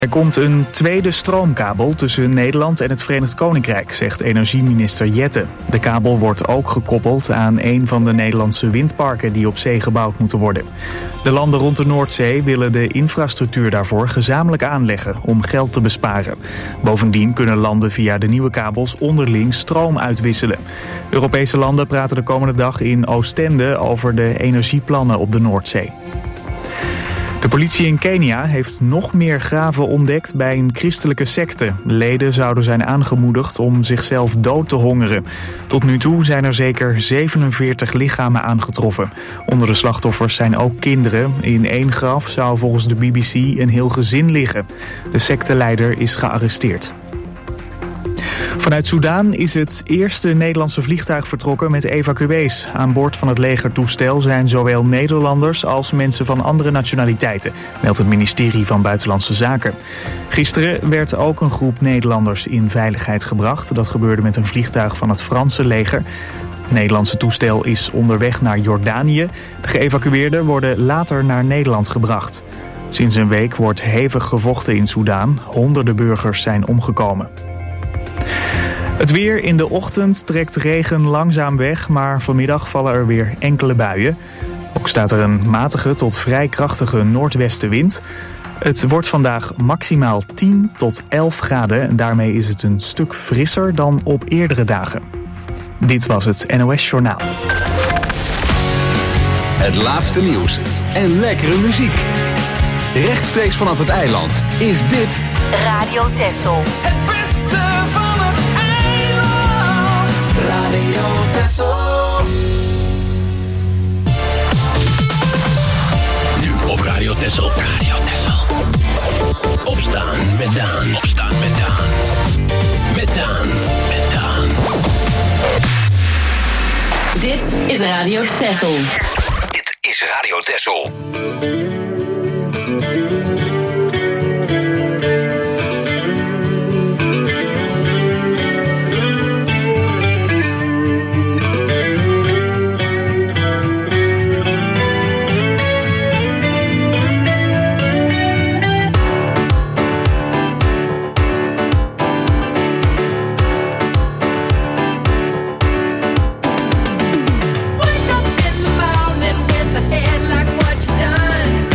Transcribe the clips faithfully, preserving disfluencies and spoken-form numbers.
Er komt een tweede stroomkabel tussen Nederland en het Verenigd Koninkrijk, zegt energieminister Jette. De kabel wordt ook gekoppeld aan een van de Nederlandse windparken die op zee gebouwd moeten worden. De landen rond de Noordzee willen de infrastructuur daarvoor gezamenlijk aanleggen om geld te besparen. Bovendien kunnen landen via de nieuwe kabels onderling stroom uitwisselen. Europese landen praten de komende dag in Oostende over de energieplannen op de Noordzee. De politie in Kenia heeft nog meer graven ontdekt bij een christelijke secte. Leden zouden zijn aangemoedigd om zichzelf dood te hongeren. Tot nu toe zijn er zeker zevenenveertig lichamen aangetroffen. Onder de slachtoffers zijn ook kinderen. In één graf zou volgens de B B C een heel gezin liggen. De secteleider is gearresteerd. Vanuit Soedan is het eerste Nederlandse vliegtuig vertrokken met evacuees. Aan boord van het legertoestel zijn zowel Nederlanders als mensen van andere nationaliteiten, meldt het ministerie van Buitenlandse Zaken. Gisteren werd ook een groep Nederlanders in veiligheid gebracht. Dat gebeurde met een vliegtuig van het Franse leger. Het Nederlandse toestel is onderweg naar Jordanië. De geëvacueerden worden later naar Nederland gebracht. Sinds een week wordt hevig gevochten in Soedan. Honderden burgers zijn omgekomen. Het weer: in de ochtend trekt regen langzaam weg, maar vanmiddag vallen er weer enkele buien. Ook staat er een matige tot vrij krachtige noordwestenwind. Het wordt vandaag maximaal tien tot elf graden en daarmee is het een stuk frisser dan op eerdere dagen. Dit was het N O S Journaal. Het laatste nieuws en lekkere muziek. Rechtstreeks vanaf het eiland is dit Radio Texel. Het beste van het eiland. Radio Texel. Nu op Radio Texel. Radio Texel. Opstaan met Daan. Opstaan met Daan. Met Daan. Met Daan. Dit is Radio Texel. Dit is Radio Texel. Wake up in the morning with the head like what you done.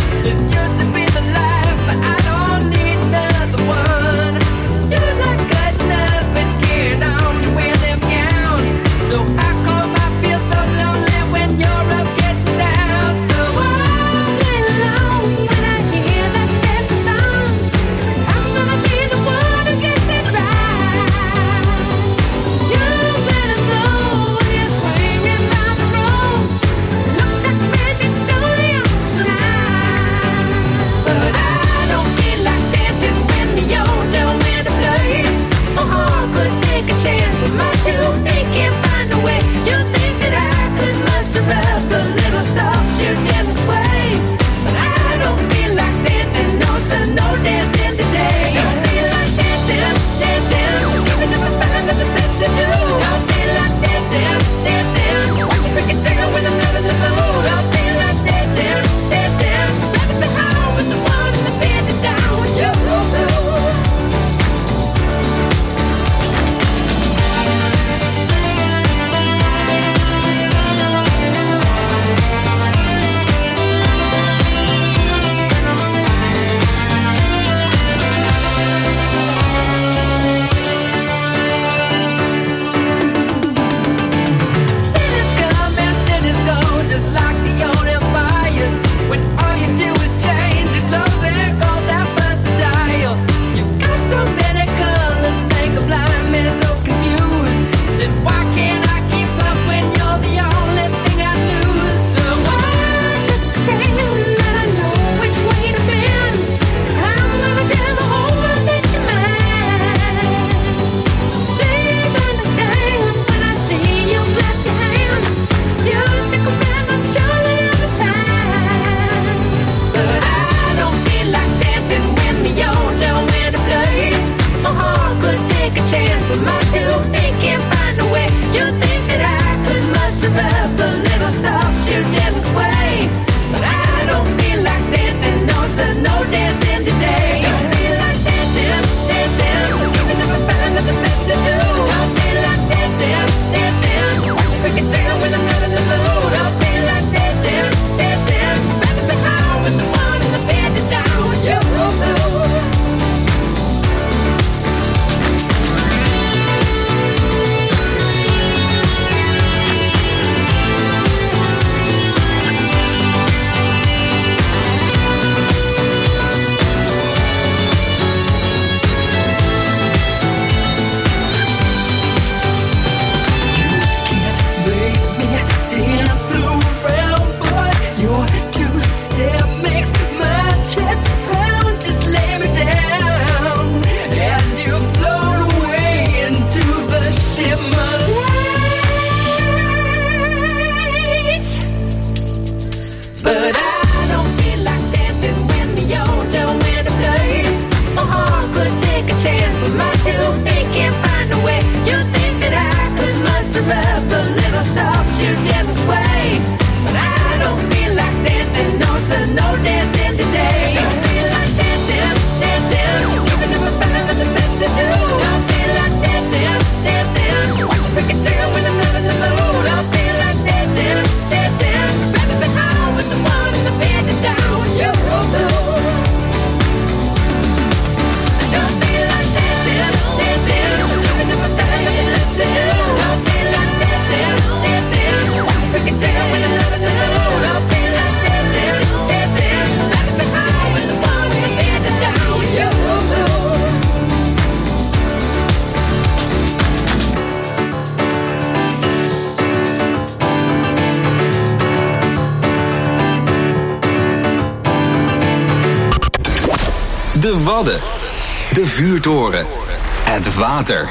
Wadden. De vuurtoren. Het water.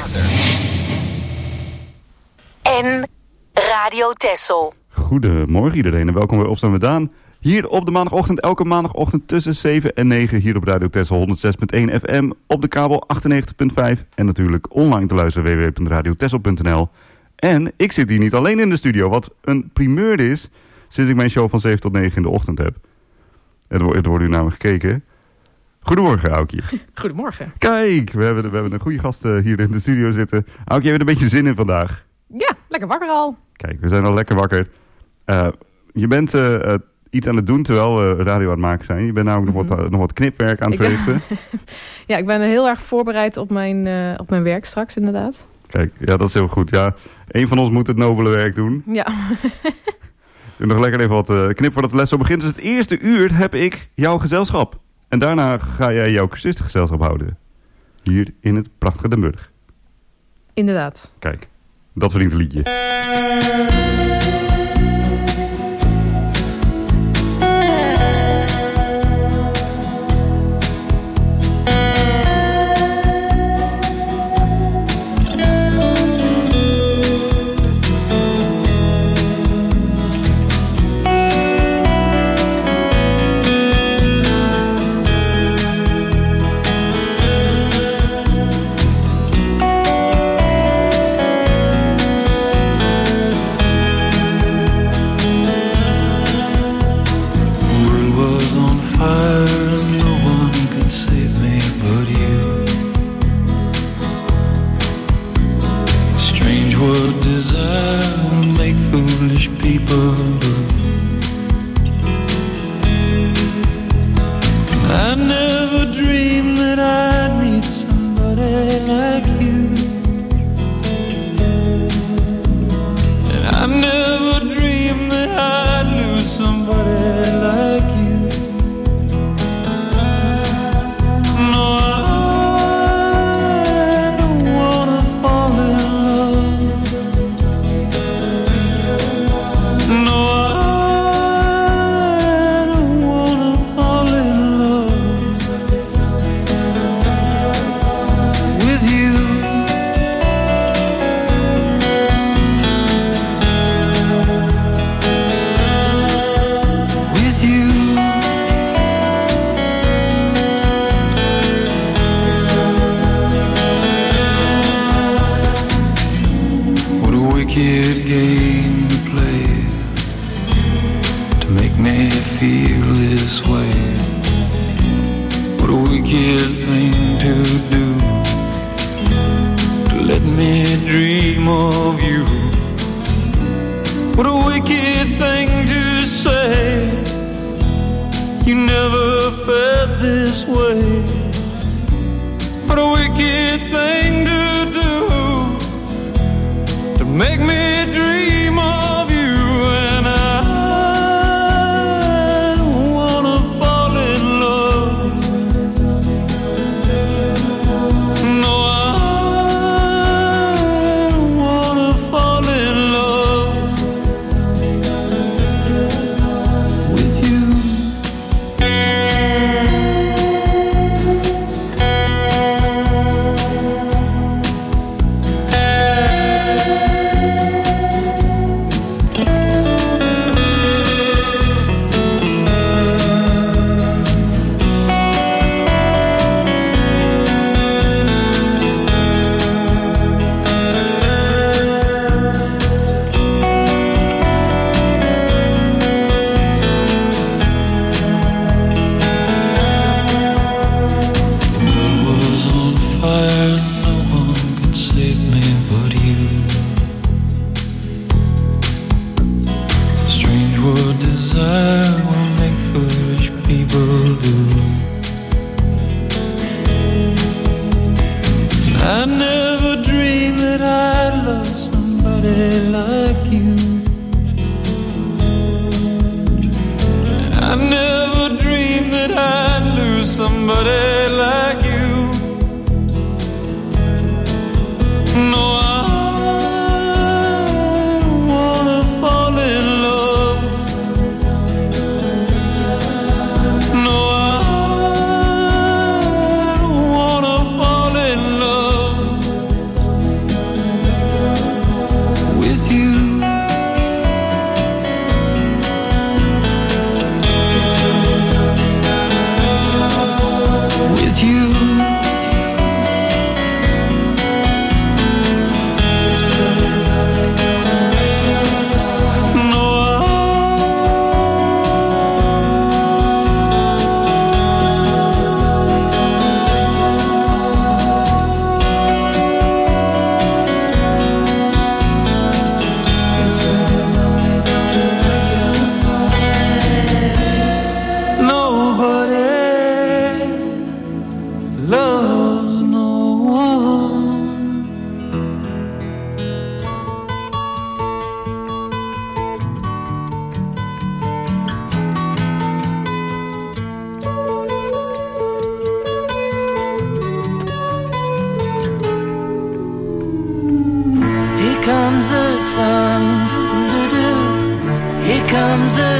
En Radio Texel. Goedemorgen iedereen en welkom bij Opstaan met Daan. Hier op de maandagochtend, elke maandagochtend tussen zeven en negen... hier op Radio Texel honderd zes punt één F M, op de kabel achtennegentig punt vijf... en natuurlijk online te luisteren w w w punt radio texel punt n l. En ik zit hier niet alleen in de studio, wat een primeur is... sinds ik mijn show van zeven tot negen in de ochtend heb. Er wordt, er wordt u naar me gekeken. Goedemorgen, Aukje. Goedemorgen. Kijk, we hebben, we hebben een goede gast uh, hier in de studio zitten. Aukje, je hebt er een beetje zin in vandaag. Ja, lekker wakker al. Kijk, we zijn al lekker wakker. Uh, je bent uh, uh, iets aan het doen terwijl we radio aan het maken zijn. Je bent namelijk mm-hmm. nog, wat, uh, nog wat knipwerk aan het ik verrichten. Ben... ja, ik ben heel erg voorbereid op mijn, uh, op mijn werk straks, inderdaad. Kijk, ja, dat is heel goed. Ja, een van ons moet het nobele werk doen. Ja. Doe nog lekker even wat uh, knip voordat de les zo begint. Dus het eerste uur heb ik jouw gezelschap. En daarna ga jij jouw cursistengezelschap houden. Hier in het prachtige Den Burg. Inderdaad. Kijk, dat verdient een liedje.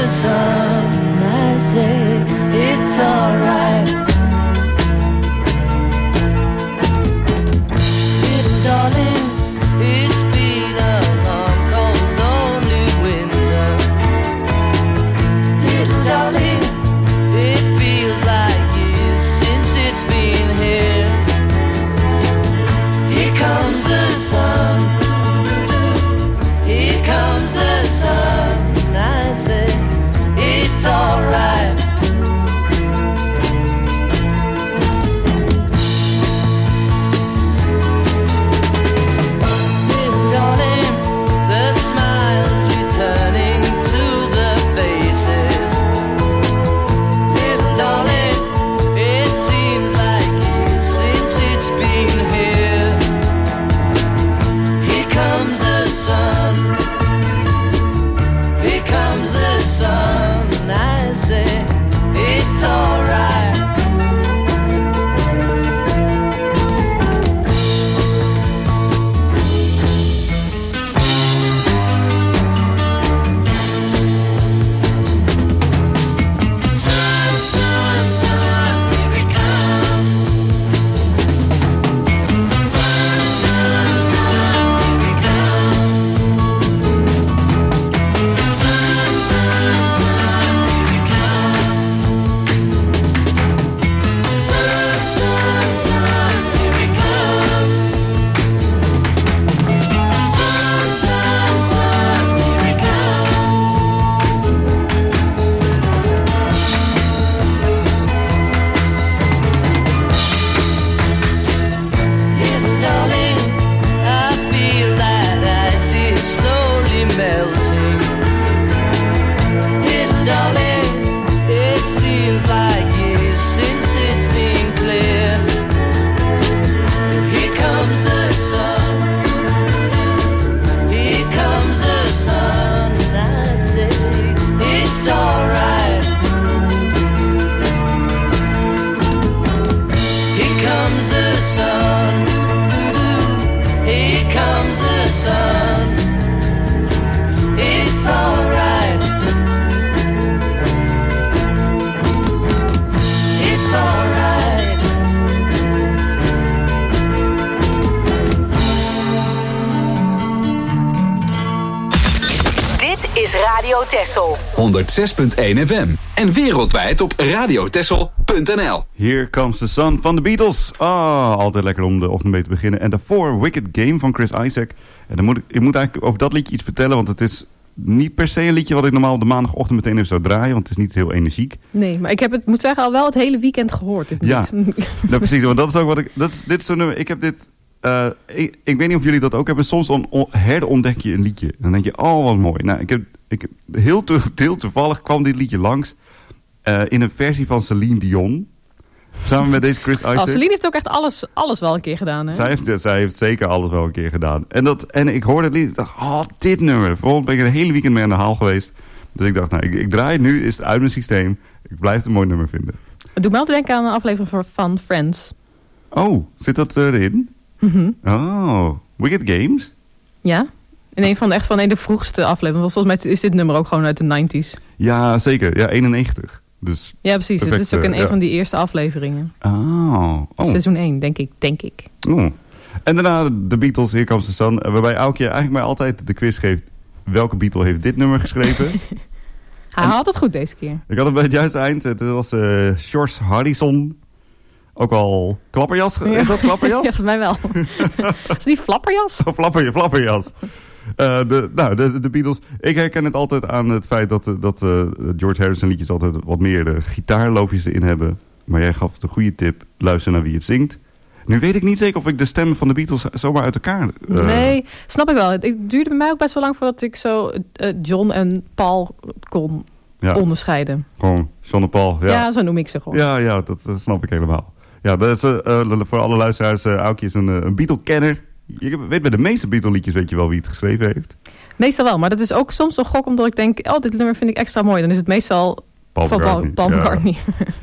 the sun, I say it's alright. Little darling, it's been a long, cold, lonely winter. Little darling, it feels like years since it's been here. Here comes the sun. Here comes the sun. I say it's alright. Little darling, the smiles returning to the faces. Little darling, it seems like years since it's been here. Here comes the sun. Here comes the sun. I say it's alright. Sun, sun, sun, here it comes. Sun, sun, sun, here it comes. Sun, sun, sun, here it comes. Sun, sun, sun, here it comes. Sun, sun, sun, here it comes. Little darling, I feel that ice is slowly melting. Little darling, it seems like years since it's been clear. Here comes the sun. Here comes the sun. I say it's alright. Here comes the sun. Here comes the sun. It's alright. It's alright. Dit is Radio Texel. honderdzes punt één F M. En wereldwijd op radiotessel punt n l. Here Comes the Sun van de Beatles. Ah, altijd lekker om de ochtend mee te beginnen. En daarvoor Wicked Game van Chris Isaak. En dan moet ik, ik moet eigenlijk over dat liedje iets vertellen, want het is niet per se een liedje wat ik normaal op de maandagochtend meteen even zou draaien, want het is niet heel energiek. Nee, maar ik heb het, moet zeggen, al wel het hele weekend gehoord. Dit Ja, niet. nou, precies, want dat is ook wat ik... Dat is, dit is zo'n nummer, ik heb dit... Uh, ik, ik weet niet of jullie dat ook hebben. Soms on, on, herontdek je een liedje. Dan denk je, oh wat mooi. Nou, ik heb, ik, heel, to, heel toevallig kwam dit liedje langs uh, in een versie van Celine Dion. Samen met deze Chris Isaak. Oh, Celine heeft ook echt alles, alles wel een keer gedaan, hè? Zij heeft, zij heeft zeker alles wel een keer gedaan. En, dat, en ik hoorde het lied, ik dacht, oh, dit nummer. Volgens ben ik een hele weekend mee aan de haal geweest. Dus ik dacht, nou, ik, ik draai het nu, is het uit mijn systeem. Ik blijf het een mooi nummer vinden. Het doet me altijd denken aan een aflevering van Friends. Oh, zit dat erin? Mm-hmm. Oh, Wicked Games? Ja, in een van de, echt van een de vroegste afleveringen. Want volgens mij is dit nummer ook gewoon uit de negentig. Ja, zeker. Ja, eenennegentig. Dus ja, precies. perfect, Dit is ook in uh, een ja. van die eerste afleveringen. Oh. oh. Seizoen één, denk ik. Denk ik. Oh. En daarna de Beatles, Here Comes the Sun. Waarbij Aukje eigenlijk mij altijd de quiz geeft. Welke Beatle heeft dit nummer geschreven? Hij had het goed deze keer. Ik had het bij het juiste eind. Het was uh, George Harrison. Ook al klapperjas. Ja. Is dat klapperjas? Ja, volgens mij wel. Is het niet flapperjas? Oh, flapper, flapperjas. Uh, de, nou, de, de Beatles. Ik herken het altijd aan het feit dat, dat uh, George Harrison liedjes altijd wat meer de gitaarloopjes erin hebben. Maar jij gaf de goede tip. Luister naar wie het zingt. Nu weet ik niet zeker of ik de stemmen van de Beatles zomaar uit elkaar... Uh... Nee, snap ik wel. Het duurde bij mij ook best wel lang voordat ik zo uh, John en Paul kon ja. onderscheiden. Gewoon John en Paul. Ja. ja, zo noem ik ze gewoon. Ja, ja dat, dat snap ik helemaal. Ja, dat is, uh, uh, voor alle luisteraars, uh, Aukje is een, uh, een Beatle-kenner. Je weet bij de meeste Beatle-liedjes weet je wel wie het geschreven heeft. Meestal wel, maar dat is ook soms een gok omdat ik denk... oh, dit nummer vind ik extra mooi. Dan is het meestal Paul van McCartney. Paul, Paul McCartney.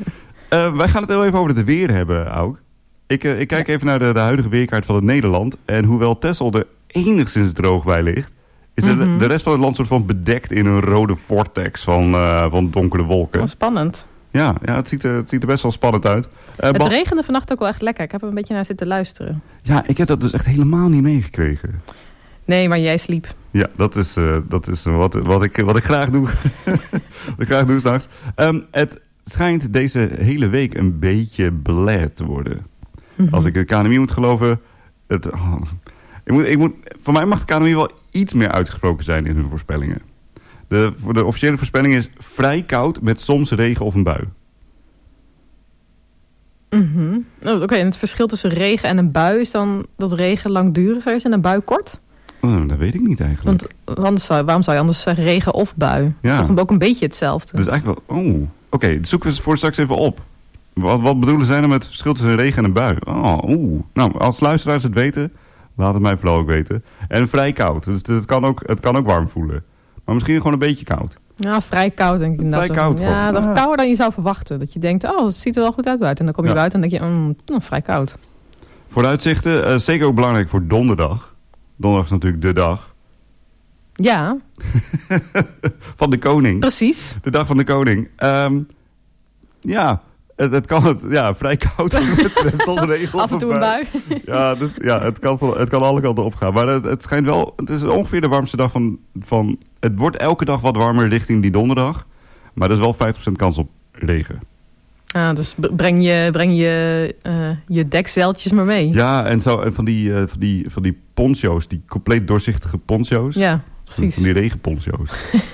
Ja. uh, wij gaan het heel even over het weer hebben, Auk. Ik, uh, ik kijk ja. even naar de, de huidige weerkaart van het Nederland. En hoewel Texel er enigszins droog bij ligt... is Mm-hmm. de, de rest van het land soort van bedekt in een rode vortex van, uh, van donkere wolken. Oh, spannend. Ja, ja het, ziet er, het ziet er best wel spannend uit. Uh, Het Bas- regende vannacht ook wel echt lekker. Ik heb er een beetje naar zitten luisteren. Ja, ik heb dat dus echt helemaal niet meegekregen. Nee, maar jij sliep. Ja, dat is, uh, dat is uh, wat, wat, ik, wat ik graag doe. wat ik graag doe s'nachts. Um, het schijnt deze hele week een beetje bled te worden. Mm-hmm. Als ik de K N M I moet geloven... Het, oh, ik moet, ik moet, voor mij mag de K N M I wel iets meer uitgesproken zijn in hun voorspellingen. De, de officiële voorspelling is vrij koud met soms regen of een bui. Mm-hmm. Oh, Oké, okay. En het verschil tussen regen en een bui is dan dat regen langduriger is en een bui kort? Oh, dat weet ik niet eigenlijk. Want anders zou, waarom zou je anders zeggen regen of bui? Dat Ja. is toch ook een beetje hetzelfde? Dus eigenlijk wel... Oh, oké. Okay, zoeken we voor straks even op. Wat, wat bedoelen zij dan met het verschil tussen een regen en een bui? Oh, oeh. Nou, als luisteraars het weten, laat het mij vooral ook weten. En vrij koud. Dus het kan ook, het kan ook warm voelen. Maar misschien gewoon een beetje koud. Ja, vrij koud denk ik. Vrij zo. koud Ja, gewoon. dat is Ah. kouder dan je zou verwachten. Dat je denkt, oh, het ziet er wel goed uit buiten. En dan kom je Ja. buiten en denk je, mm, mm, vrij koud. Vooruitzichten, uh, zeker ook belangrijk voor donderdag. Donderdag is natuurlijk de dag Ja, van de koning. precies. De dag van de koning. Um, ja, het, het kan het, ja, vrij koud met, met zonregen. Af en toe een bui. Ja, dat, ja het, kan, van- het kan alle kanten opgaan. Maar het, het schijnt wel, het is ongeveer de warmste dag van, van... Het wordt elke dag wat warmer richting die donderdag. Maar er is wel vijftig procent kans op regen. Ah, dus b- breng je, breng je, uh, je dekzeiltjes maar mee. Ja, en, zo, en van, die, uh, van, die, van die poncho's, die compleet doorzichtige poncho's. Ja, precies. Van die regenponcho's.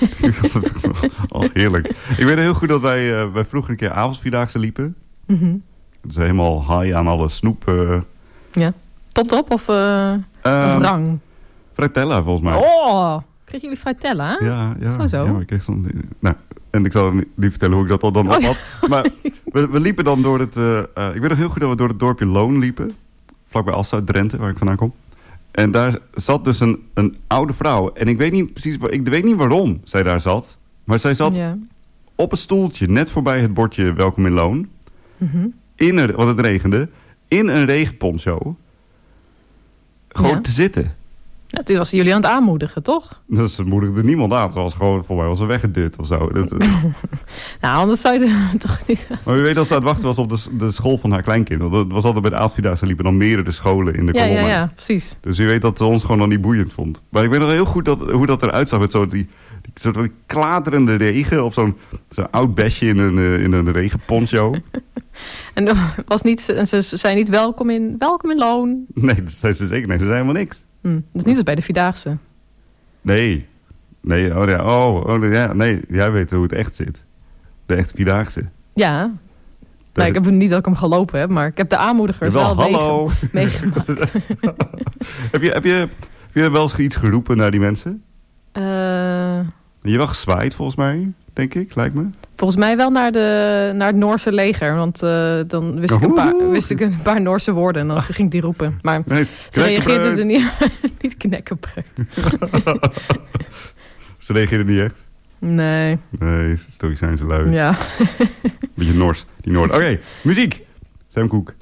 Oh, heerlijk. Ik weet heel goed dat wij, uh, wij vroeger een keer avondsvierdaagse liepen. Mm-hmm. Dus helemaal high aan alle snoep. Uh, Ja. Top op of, uh, of um, rang? Fratella, volgens mij. Oh, kregen jullie fratella? Ja, ja. Zo, zo. Ja, maar ik kreeg zo'n... Nou, en ik zal niet niet vertellen hoe ik dat al dan Oh, op had. Maar we, we liepen dan door het... Uh, uh, ik weet nog heel goed dat we door het dorpje Loon liepen. Vlakbij Assen, Drenthe, waar ik vandaan kom. En daar zat dus een, een oude vrouw. En ik weet niet precies... Ik weet niet waarom zij daar zat. Maar zij zat Ja. op een stoeltje, net voorbij het bordje Welkom in Loon. Mm-hmm. In een, want het regende. In een regenponcho. Gewoon Ja. te zitten. Ja, toen was jullie aan het aanmoedigen, toch? Dus ze moedigde niemand aan. Ze was gewoon, voor mij was ze weggedut of zo. Dat, Nou, anders zou je er toch niet... maar wie weet dat ze aan het wachten was op de, de school van haar kleinkind. Want dat was altijd bij de avondvierdaagse liepen dan meerdere scholen in de Ja, kolommen. ja, ja, precies. Dus wie weet dat ze ons gewoon nog niet boeiend vond. Maar ik weet nog heel goed dat, hoe dat eruit zag met zo die, die soort van die klaterende regen. Of zo'n zo'n oud besje in een, uh, in een regenponcho. En er was niet, en ze zei niet welkom in, welkom in Loon. Nee, dat zei ze zeker. Nee, ze zei helemaal niks. Hm, dat is niet als bij de Vierdaagse. Nee. Nee, oh ja, oh, oh ja, nee, jij weet hoe het echt zit. De echte vierdaagse. Ja. Nou, ik heb niet dat ik hem gelopen heb, maar ik heb de aanmoedigers Jawel, wel hallo. meege- meegemaakt. heb, je, heb, je, heb je wel eens iets geroepen naar die mensen? Uh, Je hebt wel gezwaaid volgens mij, denk ik, lijkt me. volgens mij wel naar, de, naar het Noorse leger, want uh, dan wist ik, een paar, wist ik een paar Noorse woorden en dan ging ik die roepen. Maar Nee, ze reageerden er niet, niet knekkenbreud. Ze reageerden niet echt. Nee, Nee, stoïcijnse lui. ja. Beetje Noors, die Noord. Oké, okay, muziek. Sam Cooke.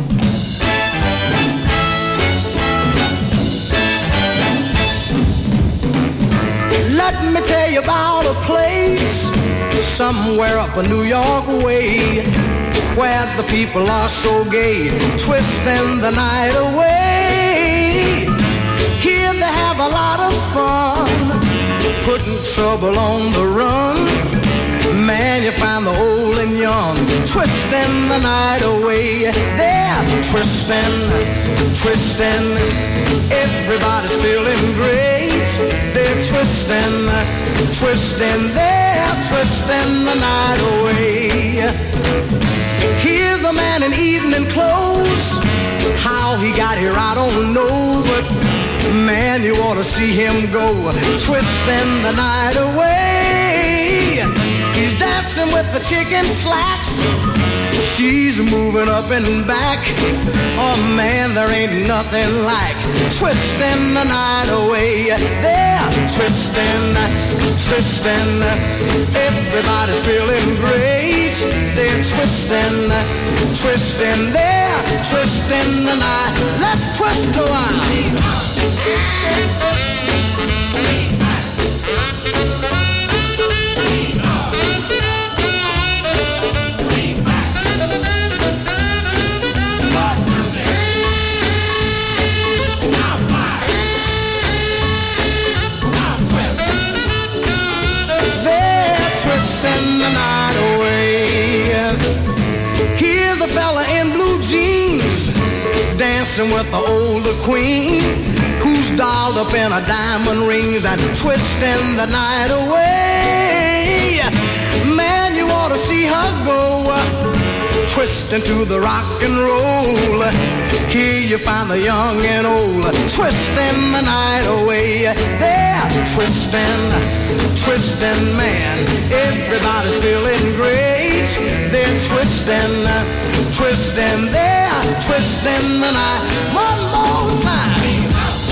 Let me tell you about a place somewhere up a New York way where the people are so gay, twisting the night away. Here they have a lot of fun, putting trouble on the run. Man, you find the old and young twisting the night away. They're twisting, twisting. Everybody's feeling great. They're twisting, twisting. They're twisting the night away. Here's a man in evening clothes. How he got here, I don't know, but man, you ought to see him go, twisting the night away. He's dancing with the chicken slacks. She's moving up and back. Oh man, there ain't nothing like twisting the night away. They're twisting, twisting. Everybody's feeling great. They're twisting, twisting. They're twisting the night. Let's twist a while. dancing with the older queen, who's dolled up in her diamond rings and twisting the night away. Man, you ought to see her go, twisting to the rock and roll. Here you find the young and old, twisting the night away. They're twisting, twisting, man. Everybody's feeling great. They're twisting, twisting, they're twisting the night. One more time.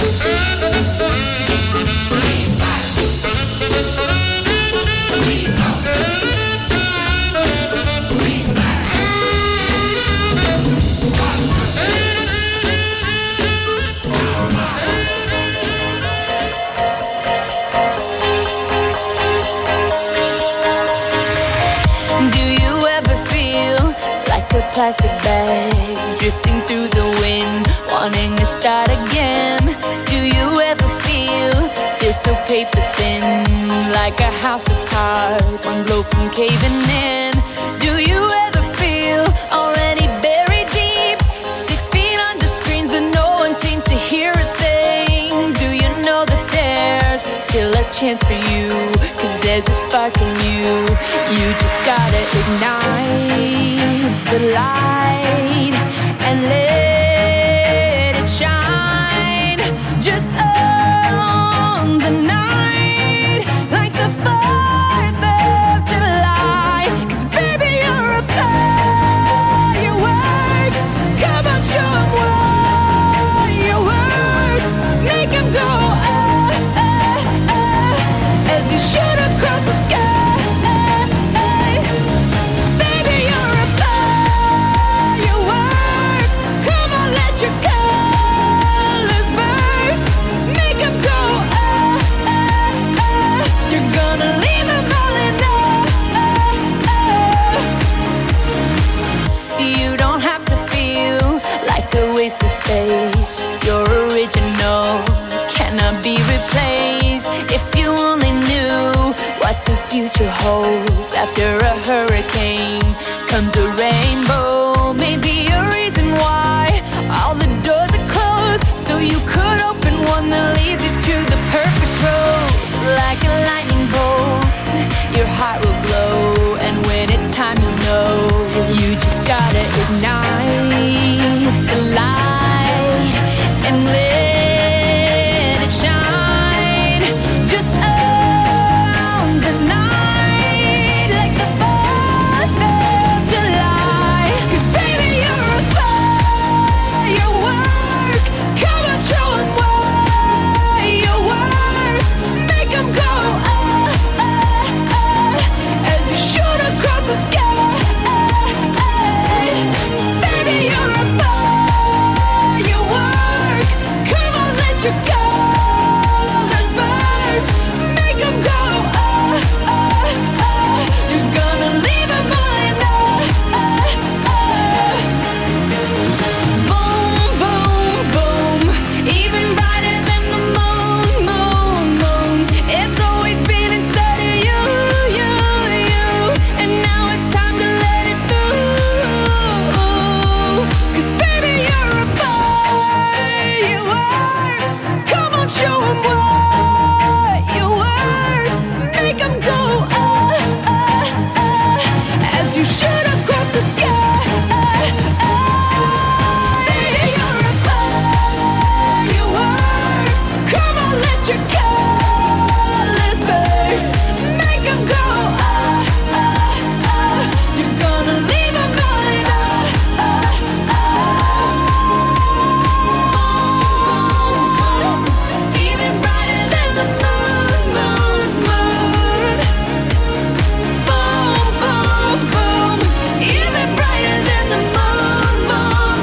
Plastic bag drifting through the wind, wanting to start again. Do you ever feel, feel so paper thin, like a house of cards, one blow from caving in? Do you ever feel already buried deep, six feet under screens but no one seems to hear a thing? Do you know that there's still a chance for you, cause there's a spark in you. You just gotta ignite the light and let it shine. Just own the night like the fourth of July. Cause baby, you're a firework. Come on, show 'em what you work. Make 'em go ah, ah, ah, as you shoot across the sky. Space, your original cannot be replaced. If you only knew what the future holds, after a hurricane comes a rainbow. Maybe a reason why all the doors are closed, so you could open one that leads you to the perfect road. Like a lightning bolt, your heart will glow, and when it's time you know, you just gotta ignite the light and let it shine. Just own the night like the fourth of July. Cause baby, you're a firework. Come on, show 'em what you work. Make 'em go ah, ah, ah, as you shoot across the sky. Baby, you're a firework. Come on, let your colors burst. Make 'em go ah, ah, ah. You're gonna leave 'em all in ah, ah, ah. Boom, boom, boom. Even brighter than the moon, moon, moon. It's always been inside of you, you, you. And now it's time to let it through. Cause baby, you're a firework. Come on, show 'em what you worth. Make 'em go ah, ah, ah, as you shoot across the sky. Baby, you're a firework. Come on, let your colors burst. Make 'em go ah, ah, ah. You're gonna leave 'em all in ah, ah, ah. Even brighter than the moon, moon, moon. Boom, boom, boom. Even brighter than the moon, moon,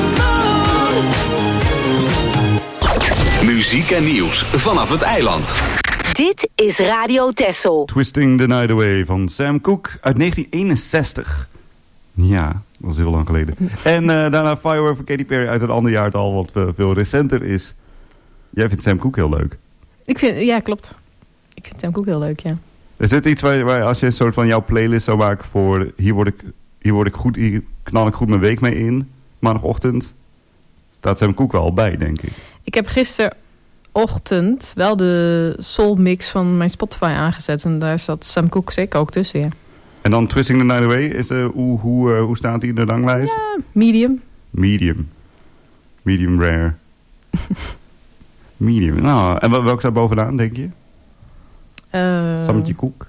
moon. Muziek en nieuws vanaf het eiland. Dit is Radio Texel. Twisting the Night Away van Sam Cooke uit negentien eenenzestig. Ja, dat was heel lang geleden. En uh, daarna Firework van Katy Perry uit een ander jaartal wat uh, veel recenter is. Jij vindt Sam Cooke heel leuk. Ik vind, ja, klopt. Ik vind Sam Cooke heel leuk, ja. Is dit iets waar, waar als je een soort van jouw playlist zou maken voor hier word ik, hier word ik goed, hier knal ik goed mijn week mee in, maandagochtend? staat Sam Cooke wel bij, denk ik. Ik heb gisterochtend wel de soul mix van mijn Spotify aangezet. En daar zat Sam Cooke zeker ook tussen, ja. En dan Twisting the Night Away. Is, uh, hoe, hoe, uh, hoe staat die in de ranglijst? Ja, medium. Medium. Medium rare. Medium. Nou, en welke staat bovenaan, denk je? Uh, Sammetje Koek.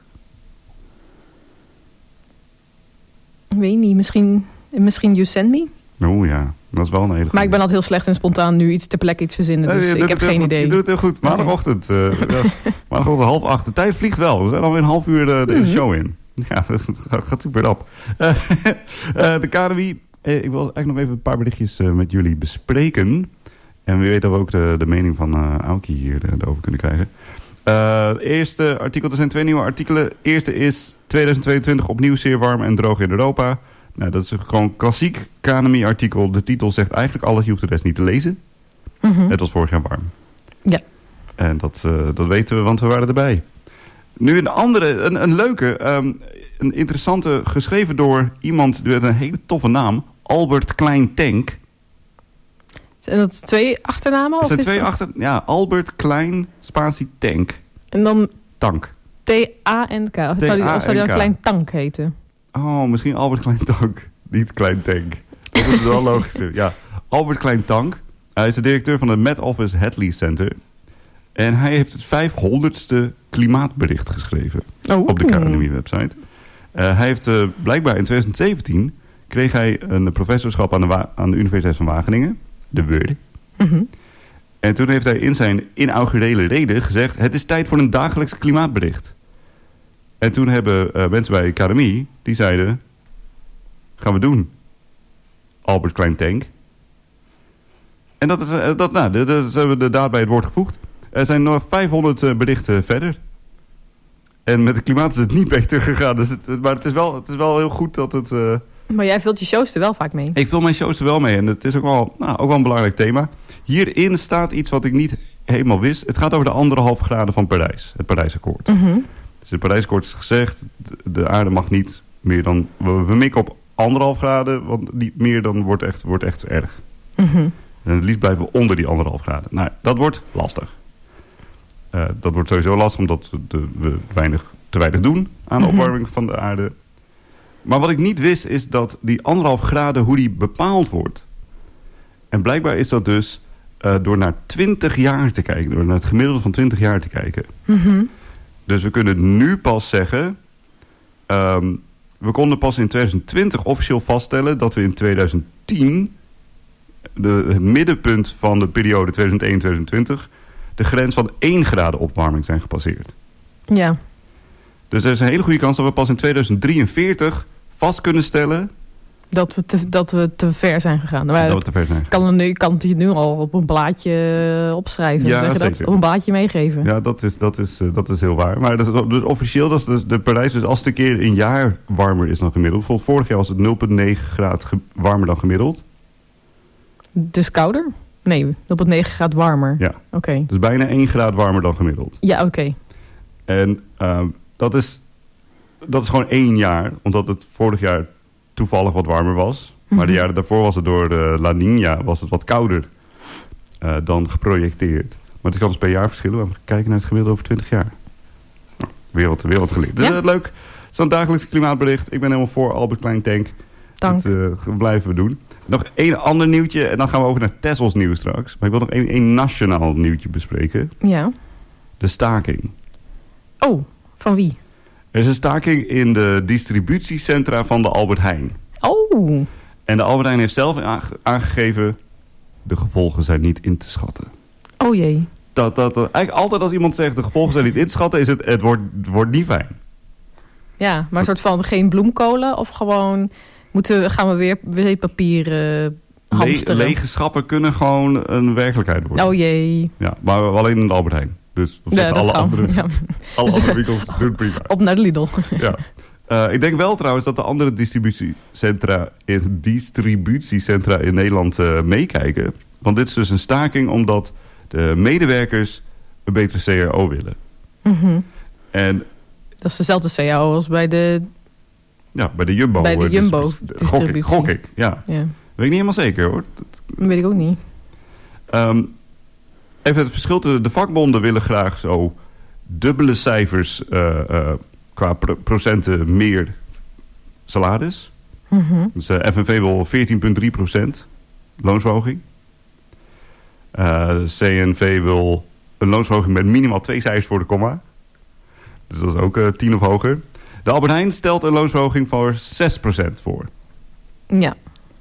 Ik weet niet, misschien, misschien You Send Me. Oh ja, dat is wel een hele goede. Maar ik ben altijd heel slecht en spontaan nu iets ter plekke iets verzinnen. Dus nee, ik heb geen goed. idee. Je doet het heel goed. Maandagochtend. Uh, maandagochtend half acht. De tijd vliegt wel. We zijn alweer een half uur de, de mm-hmm. show in. Ja, dat gaat, gaat super op. Uh, uh, de K N W I. Uh, ik wil eigenlijk nog even een paar berichtjes uh, met jullie bespreken. En wie weet dat we ook de, de mening van uh, Aukie hier uh, erover kunnen krijgen. Uh, eerste artikel, er zijn twee nieuwe artikelen. Eerste is tweeduizend tweeëntwintig opnieuw zeer warm en droog in Europa. Nou, dat is gewoon klassiek K N M I-artikel. De titel zegt eigenlijk alles, je hoeft de rest niet te lezen. Mm-hmm. Het was vorig jaar warm. Ja. En dat, uh, dat weten we, want we waren erbij. Nu een andere, een, een leuke, um, een interessante, geschreven door iemand met een hele toffe naam. Albert Klein Tank. Zijn dat twee achternamen? Dat zijn of twee dat... achter... Ja, Albert Klein spatie Tank. En dan... Tank. T A N K. Of zou die, of zou die dan Klein Tank heten? Oh, misschien Albert Klein Tank. Niet Klein Tank. Dat is wel logisch. Ja, Albert Klein Tank. Hij is de directeur van het Met Office Hadley Center. En hij heeft het vijfhonderdste klimaatbericht geschreven. Oh. Op de K N M I-website. Uh, hij heeft uh, blijkbaar in twintig zeventien... kreeg hij een professorschap aan de, Wa- aan de Universiteit van Wageningen. De W U R. Mm-hmm. En toen heeft hij in zijn inaugurele reden gezegd... het is tijd voor een dagelijks klimaatbericht. En toen hebben uh, mensen bij K N M I... die zeiden... gaan we doen. Albert Klein Tank. En dat is, uh, dat, nou, dat, dat hebben we de daad bij het woord gevoegd. Er zijn nog vijfhonderd uh, berichten verder. En met het klimaat is het niet beter gegaan. Dus het, maar het is, wel, het is wel heel goed dat het... Uh, Maar jij vult je shows er wel vaak mee. Ik vul mijn shows er wel mee. En het is ook wel, nou, ook wel een belangrijk thema. Hierin staat iets wat ik niet helemaal wist. Het gaat over de anderhalf graden van Parijs. Het Parijsakkoord. Mm-hmm. Dus het Parijsakkoord is gezegd... de aarde mag niet meer dan... We, we mikken op anderhalf graden. Want niet meer dan wordt echt, wordt echt erg. Mm-hmm. En het liefst blijven we onder die anderhalf graden. Nou, dat wordt lastig. Uh, dat wordt sowieso lastig omdat de, we weinig, te weinig doen aan de opwarming van de aarde. Maar wat ik niet wist is dat die anderhalf graden, hoe die bepaald wordt. En blijkbaar is dat dus uh, door naar twintig jaar te kijken. Door naar het gemiddelde van twintig jaar te kijken. Mm-hmm. Dus we kunnen nu pas zeggen... Um, we konden pas in twintig twintig officieel vaststellen dat we in twintig tien... De, het middenpunt van de periode tweeduizend één tot tweeduizend twintig... de grens van één graden opwarming zijn gepasseerd. Ja. Dus er is een hele goede kans dat we pas in tweeduizend drieënveertig vast kunnen stellen... Dat we te, dat we te ver zijn gegaan. Maar dat we te ver zijn gegaan. Kan, nu, kan het je nu al op een blaadje opschrijven? Ja, zeg je dat? Op een blaadje meegeven? Ja, dat is, dat is, uh, dat is heel waar. Maar dat is, dus officieel, dat is dus de Parijs, dus als het een keer een jaar warmer is dan gemiddeld... Bijvoorbeeld vorig jaar was het nul komma negen graden ge- warmer dan gemiddeld... Dus kouder? Nee, nul komma negen graden warmer. Ja. Oké. Okay. Dus bijna één graad warmer dan gemiddeld. Ja, oké. Okay. En uh, dat, is, dat is gewoon één jaar. Omdat het vorig jaar toevallig wat warmer was. Mm-hmm. Maar de jaren daarvoor was het door de La Niña was het wat kouder uh, dan geprojecteerd. Maar het kan dus per jaar verschillen. We kijken naar het gemiddelde over twintig jaar. Nou, wereld, wereld geleerd. Dus ja. uh, leuk. Zo'n dagelijks klimaatbericht. Ik ben helemaal voor Albert Klein Tank. Dank. Dat uh, blijven we doen. Nog één ander nieuwtje en dan gaan we over naar Tessels nieuws straks. Maar ik wil nog één, één nationaal nieuwtje bespreken. Ja. De staking. Oh, van wie? Er is een staking in de distributiecentra van de Albert Heijn. Oh. En de Albert Heijn heeft zelf aange- aangegeven... de gevolgen zijn niet in te schatten. Oh jee. Dat, dat, dat, eigenlijk altijd als iemand zegt de gevolgen zijn niet in te schatten... is het, het wordt, het wordt niet fijn. Ja, maar een soort van geen bloemkolen of gewoon... Moeten we, gaan we weer wc-papier uh, hamsteren? Le- lege schappen kunnen gewoon een werkelijkheid worden. Oh jee. Ja, maar alleen in de Albert Heijn. Dus op ja, alle, gaan, andere, ja. alle dus, andere winkels doen het prima. Op naar de Lidl. Ja. Uh, ik denk wel trouwens dat de andere distributiecentra in, distributiecentra in Nederland uh, meekijken. Want dit is dus een staking omdat de medewerkers een betere C A O willen. Mm-hmm. En dat is dezelfde C A O als bij de... Ja, bij de Jumbo. Bij de Jumbo distributie. Gok ik, gok ik, ja. ja. Weet ik niet helemaal zeker hoor. Dat weet ik ook niet. Um, even het verschil tussen de vakbonden willen graag zo dubbele cijfers uh, uh, qua pro- procenten meer salaris. Mm-hmm. Dus uh, F N V wil veertien komma drie procent loonsverhoging. Uh, C N V wil een loonsverhoging met minimaal twee cijfers voor de komma. Dus dat is ook uh, tien of hoger. De Albert Heijn stelt een loonsverhoging voor zes procent voor. Ja.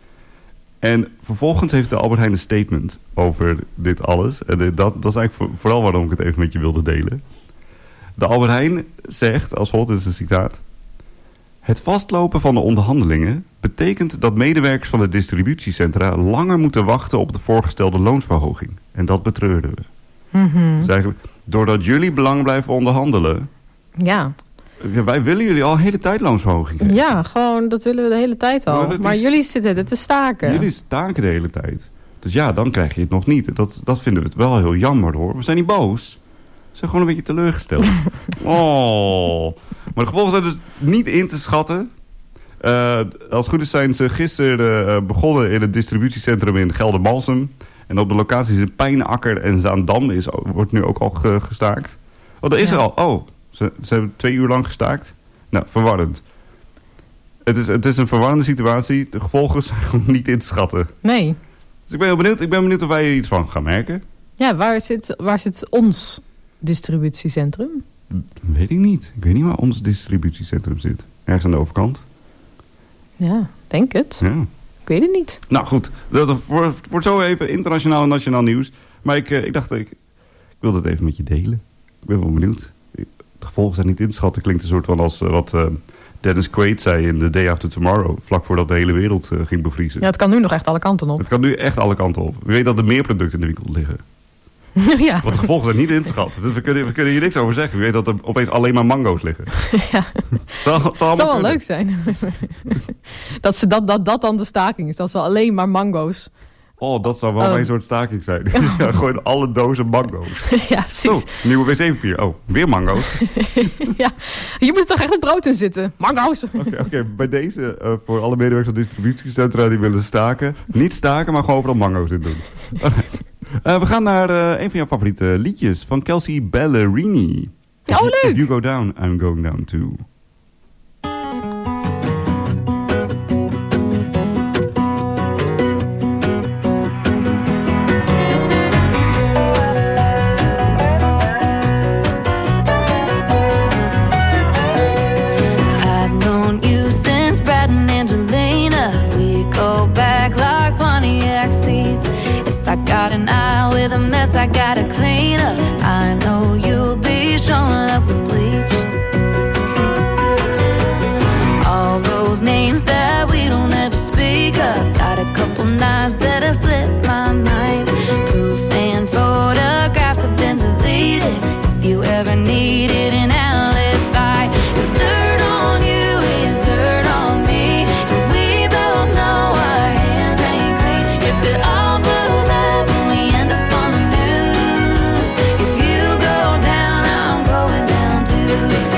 En vervolgens heeft de Albert Heijn een statement over dit alles. En dat, dat is eigenlijk voor, vooral waarom ik het even met je wilde delen. De Albert Heijn zegt, als volgt, dit is een citaat. Het vastlopen van de onderhandelingen betekent dat medewerkers van de distributiecentra langer moeten wachten op de voorgestelde loonsverhoging. En dat betreurden we. Mm-hmm. Dus eigenlijk, doordat jullie belang blijven onderhandelen. Ja. Ja, wij willen jullie al een hele tijd loonsverhoging geven. Ja, gewoon, dat willen we de hele tijd al. Maar, maar is, jullie zitten er te staken. Jullie staken de hele tijd. Dus ja, dan krijg je het nog niet. Dat, dat vinden we het wel heel jammer hoor. We zijn niet boos. We zijn gewoon een beetje teleurgesteld. Oh. Maar de gevolgen zijn dus niet in te schatten. Uh, als het goed is zijn ze gisteren uh, begonnen in het distributiecentrum in Geldermalsen. En op de locaties in Pijnakker en Zaandam is, wordt nu ook al ge, gestaakt. Oh, daar is ja. er al. Oh, ze, ze hebben twee uur lang gestaakt. Nou, verwarrend. Het is, het is een verwarrende situatie. De gevolgen zijn gewoon niet in te schatten. Nee. Dus ik ben heel benieuwd. Ik ben benieuwd of wij iets van gaan merken. Ja, waar zit, waar zit ons distributiecentrum? Weet ik niet. Ik weet niet waar ons distributiecentrum zit. Ergens aan de overkant. Ja, denk het. Ja. Ik weet het niet. Nou goed, dat voor, voor zo even internationaal en nationaal nieuws. Maar ik, ik dacht, ik, ik wil het even met je delen. Ik ben wel benieuwd. De gevolgen zijn niet in te schatten. Klinkt een soort van als uh, wat uh, Dennis Quaid zei in The Day After Tomorrow. Vlak voordat de hele wereld uh, ging bevriezen. Ja, het kan nu nog echt alle kanten op. Het kan nu echt alle kanten op. We weten dat er meer producten in de winkel liggen. Ja. Want de gevolgen zijn niet in te schatten. Dus we kunnen, we kunnen hier niks over zeggen. We weten dat er opeens alleen maar mango's liggen. Ja. Het zal, het zal, het zal wel kunnen. leuk zijn. dat, ze, dat, dat dat dan de staking is. Dat ze alleen maar mango's. Oh, dat zou wel Oh. mijn soort staking zijn. Ja, gewoon alle dozen mango's. Ja, precies. Zo, nieuwe wc-papier. Oh, weer mango's. Ja, je moet er toch echt het brood in zitten. Mango's. Oké, okay, okay, bij deze uh, voor alle medewerkers van distributiecentra die willen staken. Niet staken, maar gewoon overal mango's in doen. Alright. Uh, we gaan naar uh, een van jouw favoriete liedjes van Kelsey Ballerini. Oh, leuk! If you go down, I'm going down too. I've known you since Brad and Angelina. We go back like Pontiac seats. If I got an eye with a mess, I gotta clean up. I know you'll be showing up with bleach. All those names that we don't ever speak of. Got a couple nights that have slipped my mind. Proof and photographs have been deleted. If you ever needed an alibi, it's dirt on you, it's dirt on me. And we both know our hands ain't clean. If it all blows up and we end up on the news, if you go down, I'm going down too.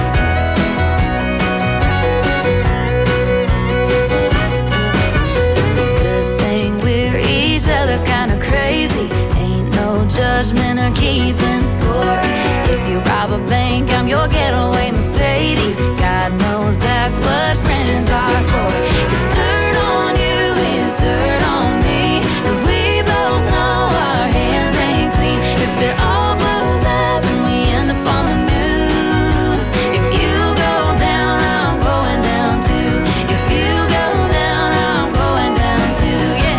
It's a good thing we're each other's kind of crazy. Ain't no judgment or keeping score. If you rob a bank, I'm your getaway Mercedes. God knows that's what friends are for. It's dirt on you, it's dirt on me. And we both know our hands ain't clean. If it all blows up and we end up on the news, if you go down, I'm going down too. If you go down, I'm going down too, yeah.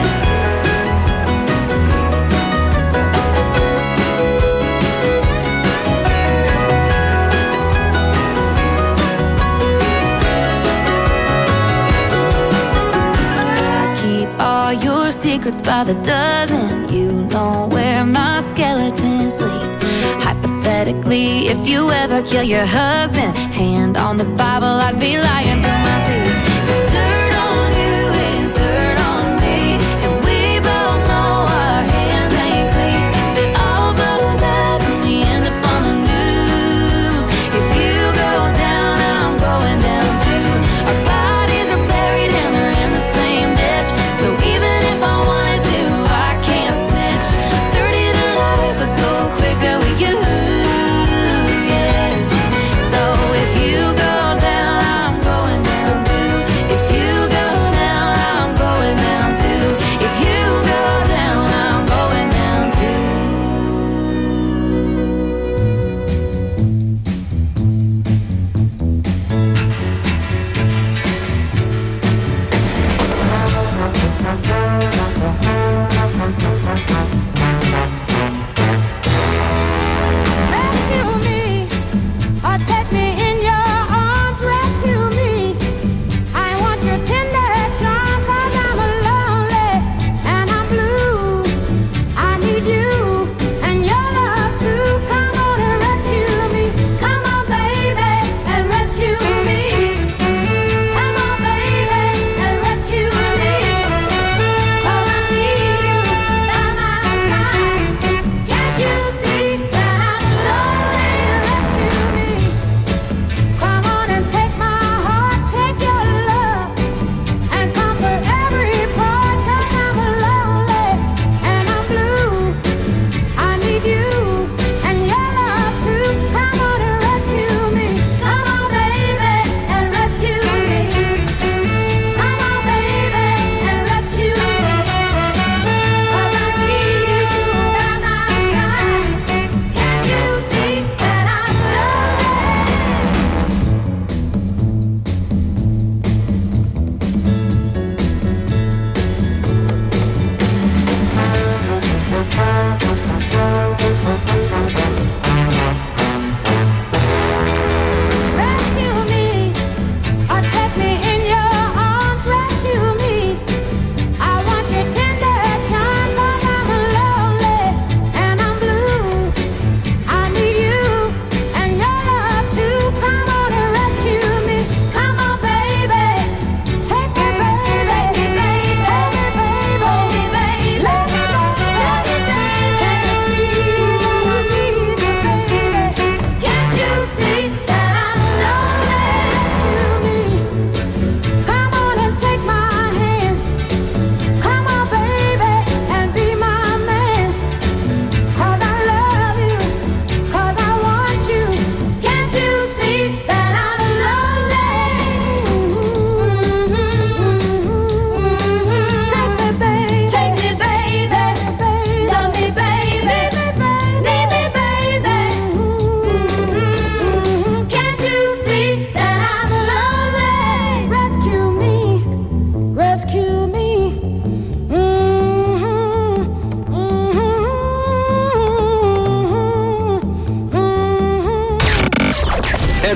I keep all your secrets by the dozen. You know where my skeletons sleep. Hypothetically, if you ever kill your husband, hand on the Bible, I'd be lying through my teeth. It's dirt on you, it's dirt on me. And we both know our hands ain't clean. If it all blows up and we end up on the news, if you go down, I'm going down too. Our bodies are buried and they're in the same ditch. So even if I wanted to, I can't snitch. thirty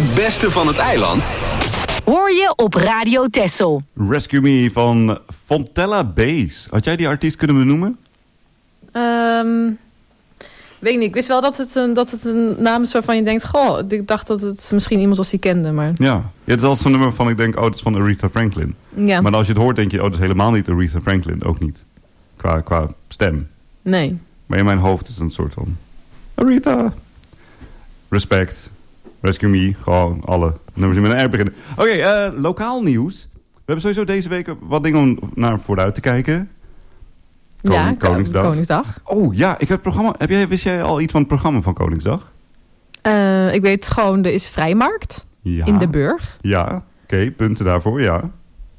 Het beste van het eiland Hoor je op Radio Texel. Rescue Me van Fontella Bass. Had jij die artiest kunnen benoemen? Um, weet ik niet. Ik wist wel dat het, een, dat het een naam is waarvan je denkt... Goh, ik dacht dat het misschien iemand was die kende, maar... Ja, ja het is altijd zo'n nummer van ik denk... Oh, het is van Aretha Franklin. Ja. Maar als je het hoort denk je... Oh, dat is helemaal niet Aretha Franklin. Ook niet. Qua, qua stem. Nee. Maar in mijn hoofd is het een soort van... Aretha. Respect. Rescue Me. Gewoon alle nummers die met een R beginnen. Oké, okay, uh, lokaal nieuws. We hebben sowieso deze week wat dingen om naar vooruit te kijken. Koning, ja, Koningsdag. Koningsdag. Oh ja, ik heb het programma. Heb jij, wist jij al iets van het programma van Koningsdag? Uh, ik weet gewoon, er is vrijmarkt Ja. in de Burg. Ja, oké, okay, punten daarvoor, ja.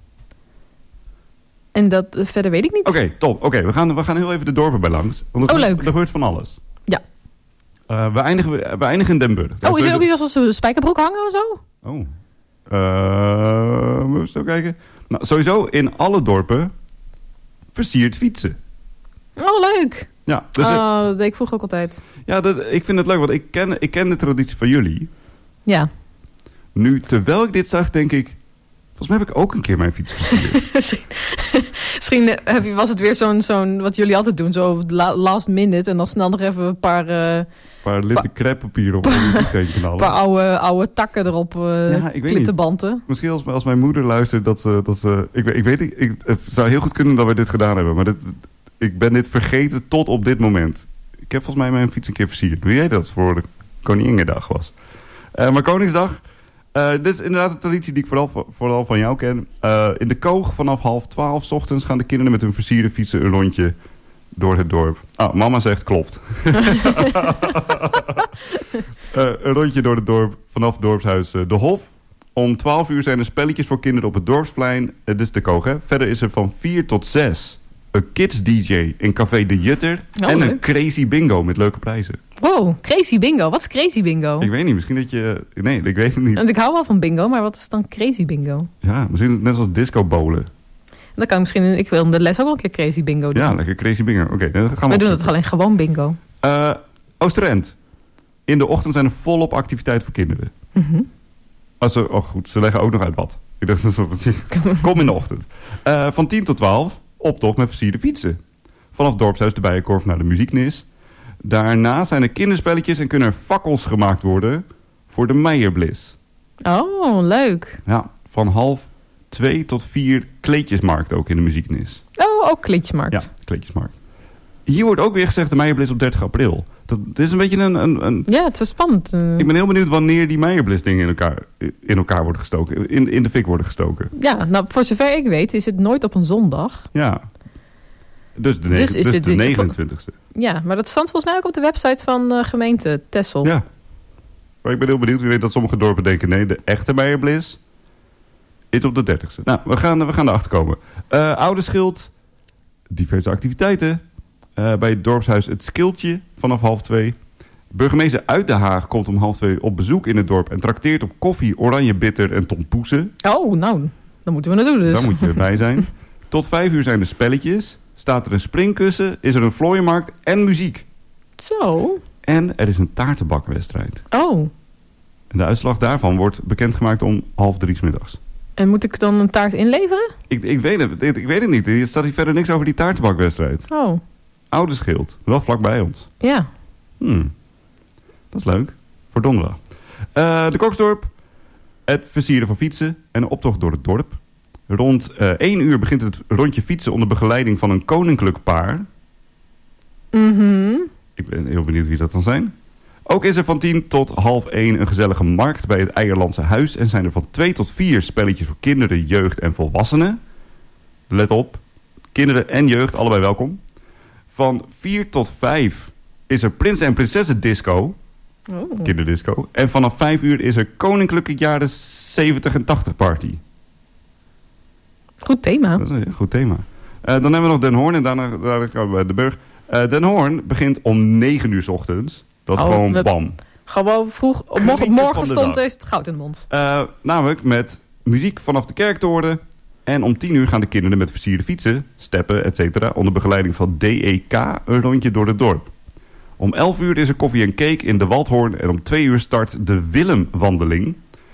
En dat uh, verder weet ik niet. Oké, okay, top. Oké, okay, we, gaan, we gaan heel even de dorpen bij langs. Want er, oh, leuk. Er gebeurt van alles. Ja. Uh, we, eindigen, we eindigen in Den Burg. Oh, is er ook iets als een spijkerbroek hangen of zo? Oh. Uh, moeten we eens even kijken. Nou, sowieso in alle dorpen versierd fietsen. Oh, leuk. Ja, dus oh, dat deed ik vroeger ook altijd. Ja, dat, ik vind het leuk, want ik ken, ik ken de traditie van jullie. Ja. Nu, terwijl ik dit zag, denk ik... Volgens mij heb ik ook een keer mijn fiets versierd. Misschien heb je, was het weer zo'n, zo'n... Wat jullie altijd doen, zo last minute. En dan snel nog even een paar... Uh, een paar litten pa- crêpepapier op de fiets heen knallen. Een paar oude, oude takken erop uh, ja, klittenbanden. Misschien als, als mijn moeder luistert dat ze... Dat ze ik, ik weet niet, ik, het zou heel goed kunnen dat we dit gedaan hebben. Maar dit, ik ben dit vergeten tot op dit moment. Ik heb volgens mij mijn fiets een keer versierd. Wie jij dat voor de Koninginnedag was. Uh, maar Koningsdag... Uh, dit is inderdaad een traditie die ik vooral, vooral van jou ken. Uh, in de Koog vanaf half twaalf 's ochtends gaan de kinderen met hun versierde fietsen een rondje door het dorp. Ah, mama zegt klopt. uh, een rondje door het dorp vanaf het dorpshuis uh, De Hof. Om twaalf uur zijn er spelletjes voor kinderen op het dorpsplein. Uh, dit is de Koog, hè. Verder is er van vier tot zes een kids-D J in Café De Jutter. Oh, en leuk. Een crazy bingo met leuke prijzen. Wow, crazy bingo. Wat is crazy bingo? Ik weet niet, misschien dat je... Nee, ik weet het niet. Want ik hou wel van bingo, maar wat is dan crazy bingo? Ja, misschien net zoals disco bowlen. Dan kan ik misschien... Ik wil in de les ook wel een keer crazy bingo doen. Ja, lekker crazy bingo. Oké, okay, dan gaan we... We doen het alleen gewoon bingo. Uh, Oosterend. In de ochtend zijn er volop activiteit voor kinderen. Mm-hmm. Als ze, oh goed, ze leggen ook nog uit wat. Ik dacht, dat is kom in de ochtend. Uh, van tien tot twaalf, optocht met versierde fietsen. Vanaf het dorpshuis de Bijenkorf naar de muzieknis. Daarna zijn er kinderspelletjes en kunnen er fakkels gemaakt worden voor de Meijerbliss. Oh, leuk. Ja, van half twee tot vier kleedjesmarkt ook in de muzieknis. Oh, ook kleedjesmarkt. Ja, kleedjesmarkt. Hier wordt ook weer gezegd de Meijerbliss op dertig april. Dat, dat is een beetje een... een, een... Ja, het was spannend. Uh... Ik ben heel benieuwd wanneer die Meijerbliss dingen in elkaar, in elkaar worden gestoken. In, in de fik worden gestoken. Ja, nou voor zover ik weet is het nooit op een zondag. Ja. Dus de, negen, dus is dus het de negenentwintigste. Ja, maar dat stond volgens mij ook op de website van uh, gemeente Texel. Ja. Maar ik ben heel benieuwd. Wie weet dat sommige dorpen denken... nee, de echte Meijerbliss is op de dertigste. Nou, we gaan, we gaan erachter komen. Uh, Oude Schild. Diverse activiteiten. Uh, bij het dorpshuis Het Skiltje vanaf half twee. Burgemeester Uit Den Haag komt om half twee op bezoek in het dorp... en trakteert op koffie, oranje bitter en tompoesen. Oh, nou, dan moeten we het doen dus. Daar moet je erbij zijn. Tot vijf uur zijn er spelletjes... Staat er een springkussen, is er een vlooienmarkt en muziek. Zo. En er is een taartenbakwedstrijd. Oh. En de uitslag daarvan wordt bekendgemaakt om half drie 's middags. En moet ik dan een taart inleveren? Ik, ik, weet het, ik, ik weet het niet. Er staat hier verder niks over die taartenbakwedstrijd. Oh. Oude Schild. Wel vlakbij ons. Ja. Hmm. Dat is leuk. Voor donderdag. Uh, de Koksdorp. Het versieren van fietsen en een optocht door het dorp. Rond uh, één uur begint het rondje fietsen onder begeleiding van een koninklijk paar. Mhm. Ik ben heel benieuwd wie dat dan zijn. Ook is er van tien tot half één een gezellige markt bij het Eierlandse Huis. En zijn er van twee tot vier spelletjes voor kinderen, jeugd en volwassenen. Let op, kinderen en jeugd, allebei welkom. Van vier tot vijf is er Prins en Prinsessen Disco. Oh. Kinderdisco. En vanaf vijf uur is er Koninklijke Jaren zeventig en tachtig Party. Goed thema. Dat is een goed thema. Uh, dan hebben we nog Den Hoorn en daarna, daarna gaan we bij de Burg. Uh, Den Hoorn begint om negen uur 's ochtends. Dat is oh, gewoon we, bam. Gewoon vroeg. Morgen, morgen stond heeft het goud in de mond. Uh, namelijk met muziek vanaf de kerktoren. En om tien uur gaan de kinderen met versierde fietsen, steppen, et cetera onder begeleiding van D E K een rondje door het dorp. Om elf uur is er koffie en cake in de Waldhoorn. En om twee uur start de Willemwandeling.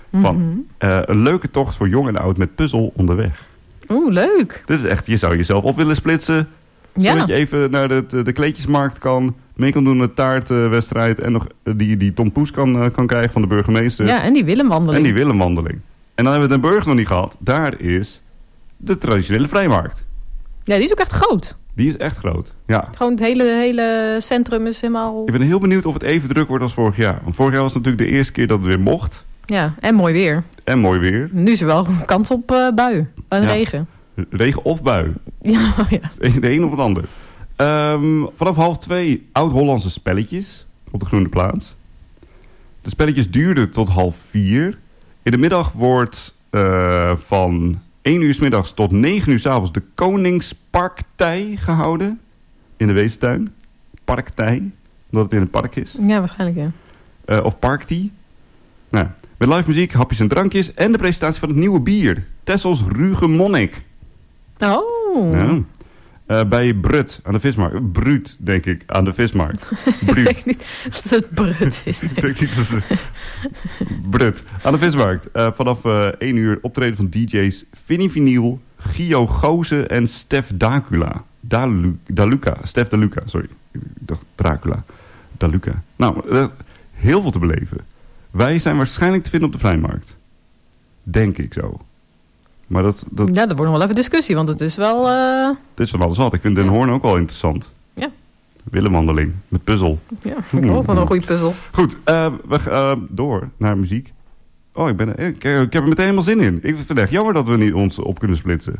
Van Mm-hmm. uh, een leuke tocht voor jong en oud met puzzel onderweg. Oeh, leuk. Dit is echt, je zou jezelf op willen splitsen. Ja. Zodat je even naar de, de kleedjesmarkt kan. Mee kan doen met taartwedstrijd. En nog die, die Tom Poes kan, uh, kan krijgen van de burgemeester. Ja, en die Willemwandeling. En die Willemwandeling. En dan hebben we Den Burg nog niet gehad. Daar is de traditionele vrijmarkt. Ja, die is ook echt groot. Die is echt groot, ja. Gewoon het hele, hele centrum is helemaal... Ik ben heel benieuwd of het even druk wordt als vorig jaar. Want vorig jaar was het natuurlijk de eerste keer dat het weer mocht. Ja, en mooi weer. En mooi weer. Nu is er wel kans op uh, bui en Ja. regen. Regen of bui. Ja, ja. De een of het ander. Um, vanaf half twee oud-Hollandse spelletjes op de Groene Plaats. De spelletjes duurden tot half vier. In de middag wordt uh, van één uur 's middags tot negen uur 's avonds de Koningsparktij gehouden. In de Weestuin. Parktij. Omdat het in het park is. Ja, waarschijnlijk ja. Uh, of Parktij. Nou, met live muziek, hapjes en drankjes. En de presentatie van het nieuwe bier. Tessels Ruge Monnik. Oh. Ja. Uh, bij Brut aan de vismarkt. Bruut, denk ik, aan de vismarkt. Bruut. Ik denk niet dat het Brut is. Ik denk niet dat het... Brut. Aan de vismarkt. Uh, vanaf uh, één uur optreden van D J's Vinnie Vinyl, Gio Gozen en Stef Dacula. Dalu, Daluca. Stef Daluca, sorry. Ik dacht Dracula. Daluca. Nou, uh, heel veel te beleven. Wij zijn waarschijnlijk te vinden op de Vrijmarkt. Denk ik zo. Maar dat, dat... Ja, dat wordt nog wel even discussie, want het is wel... Uh... Dit is van alles wat. Ik vind Den Hoorn ook wel interessant. Ja. Willemwandeling. Met puzzel. Ja, vind ik ook wel een goede puzzel. Goed, uh, we gaan uh, door naar muziek. Oh, ik, ben er, ik, ik heb er meteen helemaal zin in. Ik vind het echt jammer dat we niet ons op kunnen splitsen.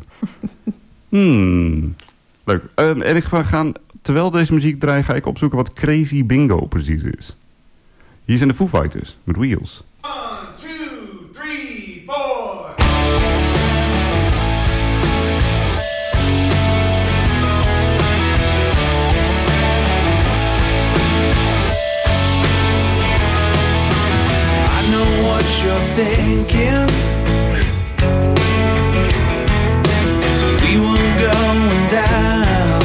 hmm. Leuk. Uh, en ik ga gaan, terwijl deze muziek draait, ga ik opzoeken wat Crazy Bingo precies is. Hier zijn de Foo Fighters met Wheels. One, two, three, four. I know what you're thinking. We were going down.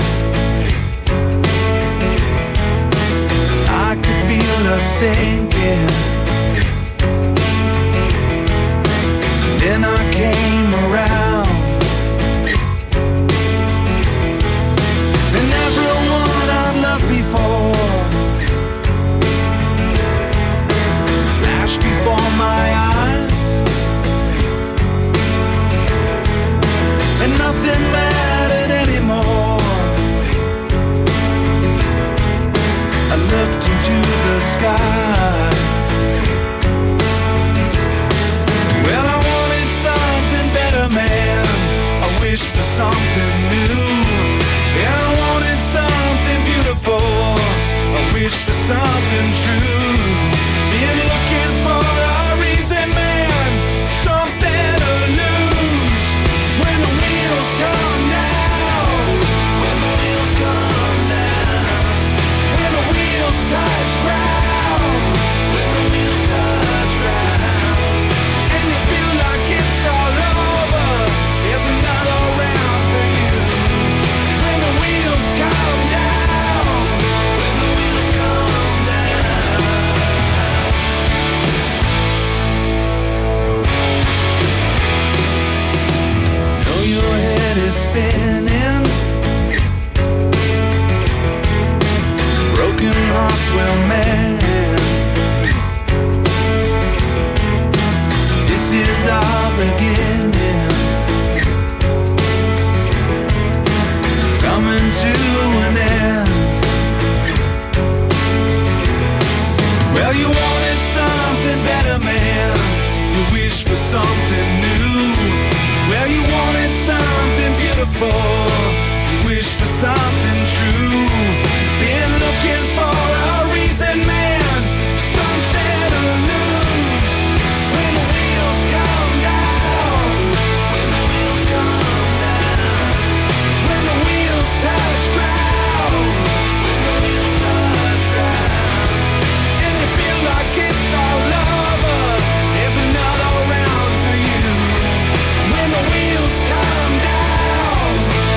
I could feel us sinking. Then I came around. And everyone I've loved before flashed before my eyes, and nothing mattered anymore. I looked into the sky. Well, I wanted something better, man. I wished for something new. And I wanted something beautiful. I wished for something true. Been looking for a reason, man. Something to lose. When the wheels come down. When the wheels come down. When the wheels touch ground. When the wheels touch ground. And you feel like it's all over. There's another round for you. When the wheels come down. When the wheels come down. Know your head is spinning. Broken hearts will mend. This is our beginning. Coming to an end. Well, you wanted something better, man. You wished for something new. Well, you wanted something beautiful. You wished for something true. Been looking for a reason, man. Something to lose. When the wheels come down. When the wheels come down. When the wheels touch ground. When the wheels touch ground. And you feel like it's all over. There's another round for you. When the wheels come down.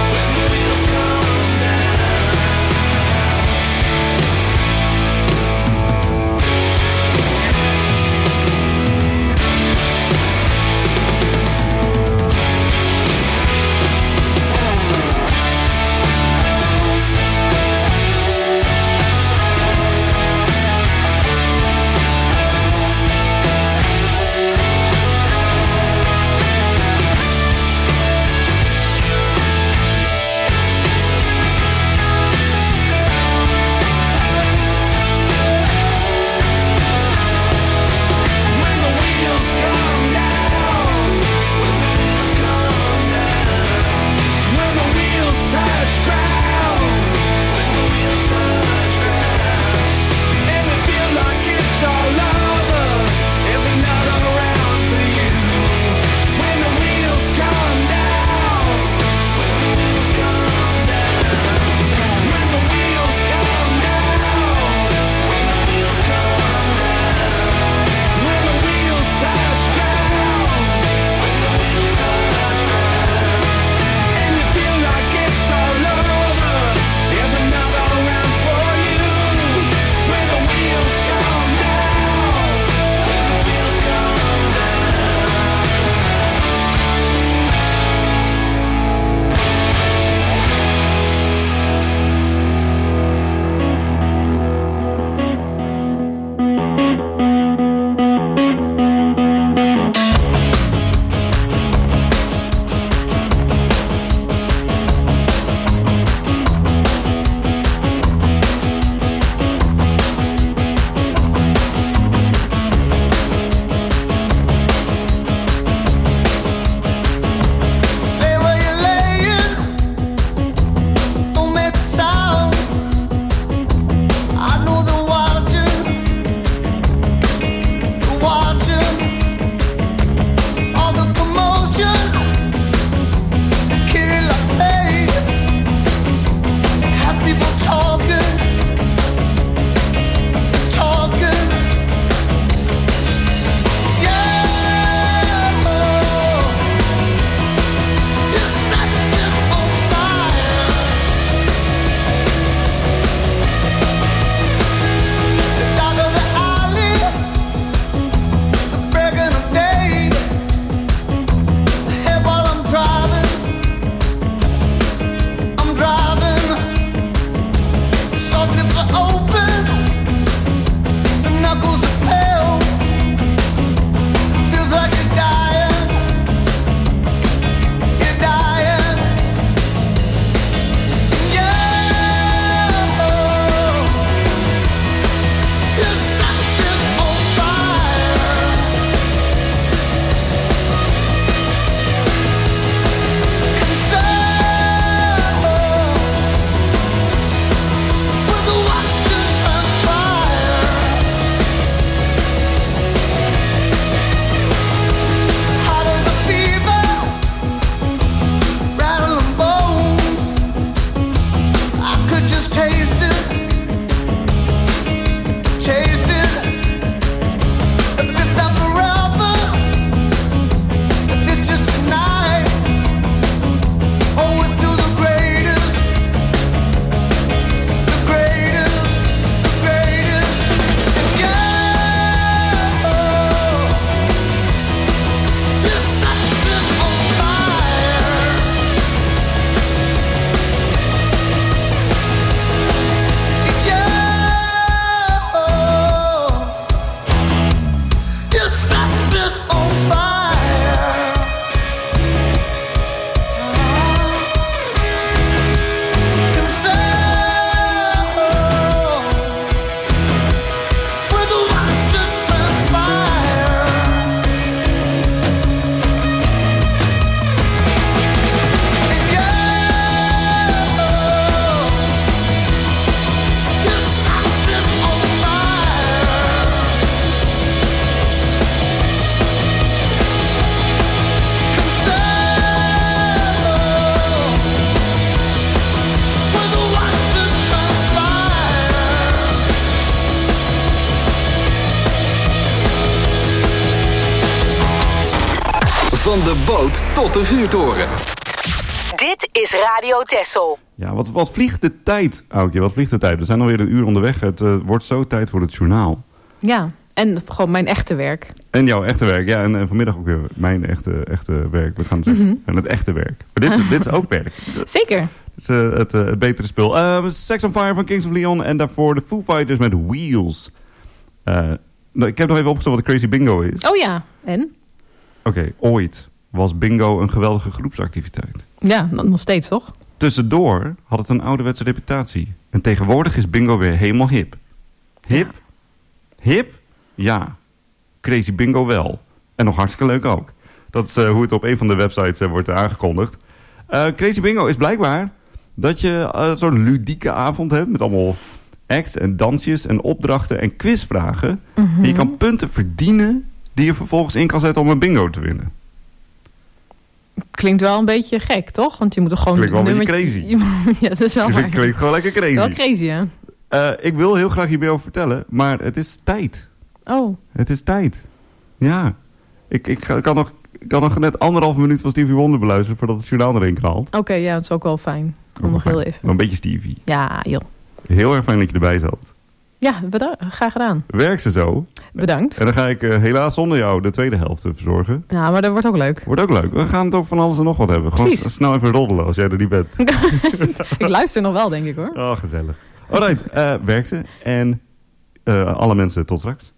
Van de boot tot de vuurtoren. Dit is Radio Texel. Ja, wat, wat vliegt de tijd, Aukje? Wat vliegt de tijd? We zijn alweer een uur onderweg. Het uh, wordt zo tijd voor het journaal. Ja, en gewoon mijn echte werk. En jouw echte werk, ja. En, en vanmiddag ook weer mijn echte, echte werk. We gaan zeggen, mm-hmm. En het echte werk. Maar dit is, dit is ook werk. Zeker. Het is uh, het, uh, het betere spul. Uh, Sex on Fire van Kings of Leon. En daarvoor de Foo Fighters met Wheels. Uh, nou, ik heb nog even opgezocht wat de Crazy Bingo is. Oh ja, en? Oké, okay, ooit was bingo een geweldige groepsactiviteit. Ja, nog steeds toch? Tussendoor had het een ouderwetse reputatie. En tegenwoordig is bingo weer helemaal hip. Hip? Ja. Hip? Ja. Crazy Bingo wel. En nog hartstikke leuk ook. Dat is uh, hoe het op een van de websites uh, wordt aangekondigd. Uh, Crazy Bingo is blijkbaar dat je uh, zo'n ludieke avond hebt met allemaal acts en dansjes en opdrachten en quizvragen. Mm-hmm. En je kan punten verdienen die je vervolgens in kan zetten om een bingo te winnen. Klinkt wel een beetje gek, toch? Want je moet er gewoon... Klinkt wel een beetje crazy. Ja, dat is wel waar. Klinkt gewoon lekker crazy. Wel crazy, ja. Uh, ik wil heel graag hier meer over vertellen, maar het is tijd. Oh. Het is tijd. Ja. Ik, ik, ik, kan, nog, ik kan nog net anderhalf minuut van Stevie Wonder beluisteren voordat het journaal erin knalt. Oké, okay, ja, dat is ook wel fijn. Kom nog heel even. Nog een beetje Stevie. Ja, joh. Heel erg fijn dat je erbij zat. Ja, bedankt. Graag gedaan. Werk ze zo. Bedankt. En dan ga ik uh, helaas zonder jou de tweede helft verzorgen. Ja, maar dat wordt ook leuk. Wordt ook leuk. We gaan het ook van alles en nog wat hebben. Gewoon Precies. snel even roddelen als jij er niet bent. Ik luister nog wel, denk ik hoor. Oh, gezellig. Alright, uh, werk ze. En uh, alle mensen tot straks.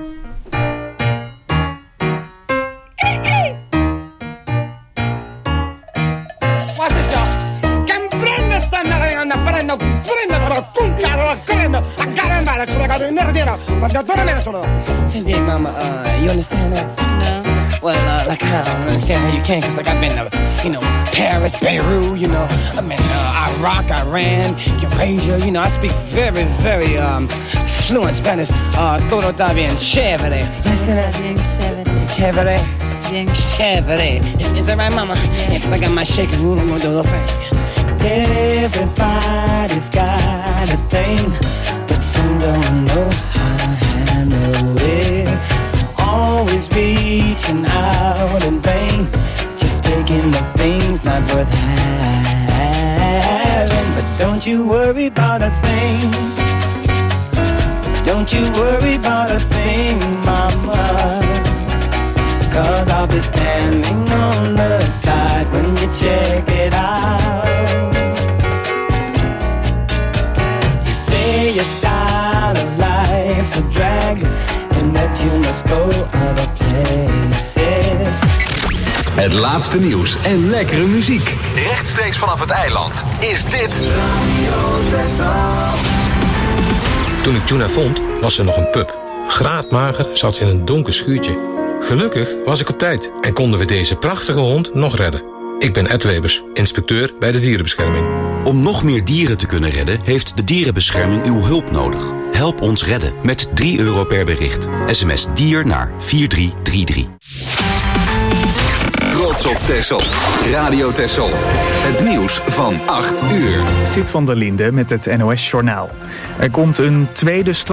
Watch this, y'all. Can prende sta narrando, prendo, prendo, cuncaro, prendo. I got him back, so I got another dinner. But the door man solo. Cindy, mama, uh, you understand that? No. Well, uh, like, I don't understand how you can, because, like, I've been to, you know, Paris, Beirut, you know, I've been uh, Iraq, Iran, Eurasia, you know, I speak very, very um, fluent Spanish. Uh, todo está bien chévere. You understand that? Bien chévere. Chévere? Bien chévere. Is, is that right, mama? Yeah, because I got my shaking room, I'm going to do a little thing. Everybody's got a thing, but some don't know how to handle it. Always reaching out in vain, just taking the things not worth having. But don't you worry about a thing. Don't you worry about a thing, mama. Cause I'll be standing on the side when you check it out. You say your style of life's a drag, and that you must go other places. Het laatste nieuws en lekkere muziek. Rechtstreeks vanaf het eiland is dit Radio Texel. Toen ik Juna vond, was ze nog een pup. Graadmager zat ze in een donker schuurtje. Gelukkig was ik op tijd en konden we deze prachtige hond nog redden. Ik ben Ed Webers, inspecteur bij de dierenbescherming. Om nog meer dieren te kunnen redden, heeft de dierenbescherming uw hulp nodig. Help ons redden met drie euro per bericht. S M S dier naar vier drie drie drie. Trots op Texel. Radio Texel. Het nieuws van acht uur. Sid van der Linde met het N O S Journaal. Er komt een tweede